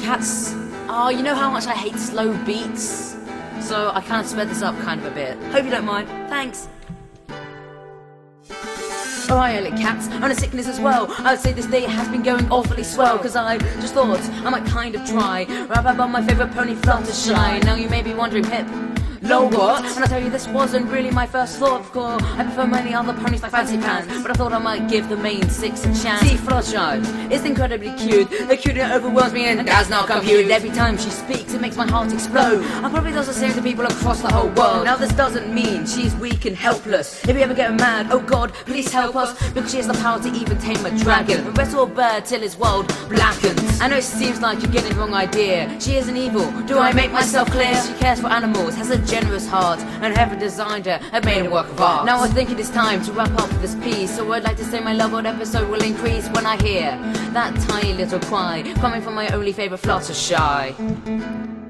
cats. Oh, you know how much I hate slow beats? So I kind of sped this up kind of a bit. Hope you don't mind. Thanks. Alright, little cats, on a sickness as well. I would say this day has been going awfully swell, cause I just thought I might kind of try rap about my favourite pony, Fluttershy. Now you may be wondering, Pip, no what? And I tell you, this wasn't really my first thought of call. I prefer many other ponies like Fancy Pants, but I thought I might give the main six a chance. See, Fluttershy is incredibly cute. The cuteness overwhelms me and does not compute. Every time she speaks, it makes my heart explode. I probably does the same to people across the whole world. Now this doesn't mean she's weak and helpless. If you ever get mad, oh God, please help us, because she has the power to even tame a dragon and wrestle a bird till his world blackens. I know it seems like you're getting the wrong idea. She isn't evil, do I make myself clear? She cares for animals, has a generous heart, and whoever designed her had made a work of art. Now I think it is time to wrap up this piece, so I'd like to say my love of the episode will increase when I hear that tiny little cry coming from my only favourite Fluttershy.